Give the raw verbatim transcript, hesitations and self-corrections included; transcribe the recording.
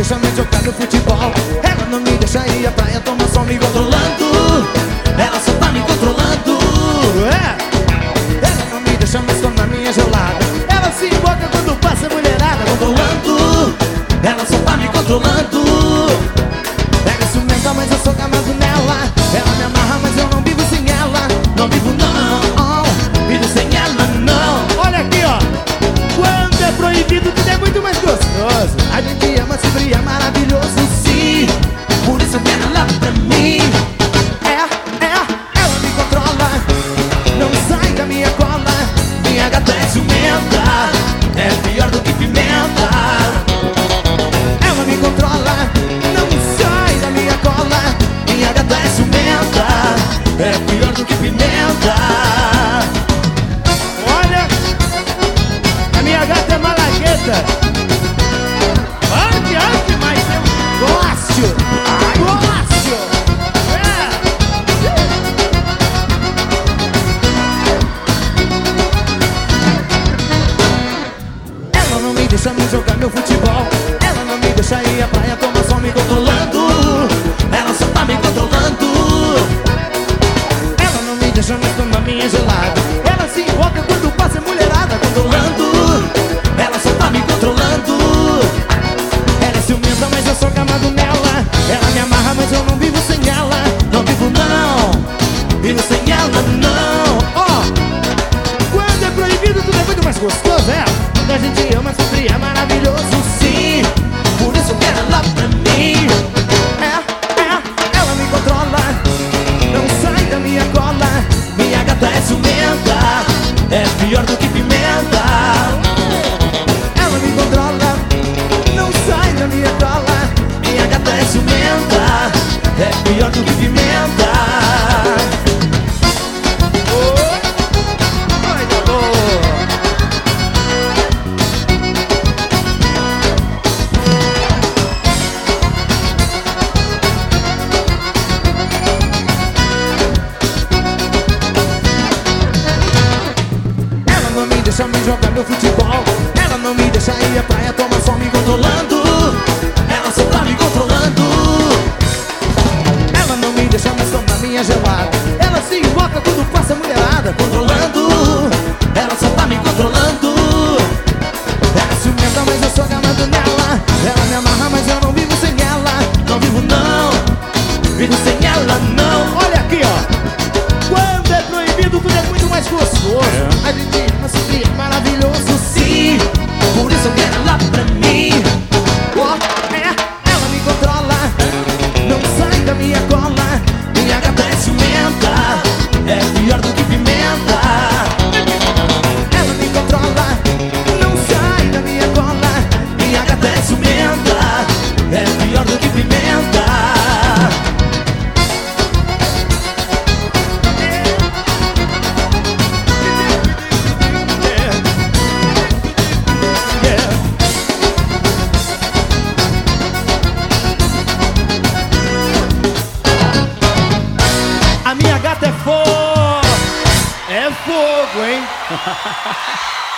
deixa me jogar no futebol. Ela não me deixa ir à praia, toma sol me controlando. Ela só tá me controlando. É. Ela não me deixa mais tomar minha gelada. Ela se emboca quando passa mulherada. Controlando. Ela só tá me controlando. Pega ciumenta, mas eu sou gamado nela. Ela me amarra, mas eu não vivo sem ela. Não vivo não, vivo sem ela não. Olha aqui, ó. Quando é proibido, tudo é muito mais gostoso. A gente ama, sempre é maravilhoso, sim. Por isso eu quero ela pra mim. É, é, ela me controla. Não sai da minha cola. Minha gata é ciumenta. É pior do que pimenta. Ela me controla. Não sai da minha cola. Minha gata é ciumenta. É pior do que pimenta. Olha, a minha gata é malagueta. Ande, ande, mas eu gosto. Gosto. É. Ela não me deixa me jogar meu futebol. Ela não me deixa ir à praia, toma sol me controlando. Ela só tá me controlando. Ela não me deixa mais tomar minha gelada. Ela se emboca quando passa mulherada. Controlando. Ela só tá me controlando. Ela é ciumenta, mas eu sou gamado nela. Ela me amarra, mas eu não vivo sem ela. Não vivo não, vivo sem ela não. Ó, oh, quando é proibido tudo é muito mais gostoso, é. Quando a gente ama sempre é maravilhoso, sim. Por isso eu quero ela pra mim. É, é, ela me controla. Não sai da minha cola. Minha gata é ciumenta. É pior do que pimenta. Ela me controla. Não sai da minha cola. Minha gata é ciumenta. É pior do que pimenta. Oh, coisa boa. Ela não me deixa me jogar meu futebol. Ela não me deixa ir à praia, toma sol me controlando. Ela só tá me controlando. Ela não me deixa mais tomar minha gelada. Ela se emboca quando passa mulherada. Controlando. Ela só tá me controlando. Ela é ciumenta, mas eu sou gamado nela. Ela me amarra, mas eu não vivo sem ela. Não vivo não, vivo sem ela não. Olha aqui, ó. Quando é proibido, tudo é muito mais gostoso. A gente ama, sempre é maravilhoso, sim. Por isso eu quero ela pra mim. Ó, é, ela me controla. Não sai da minha cola. Minha gata é ciumenta. É pior do que pimenta. Ela me controla. Não sai da minha cola. Minha gata é ciumenta. É pior do que pimenta. A minha gata é fogo. É fogo, hein?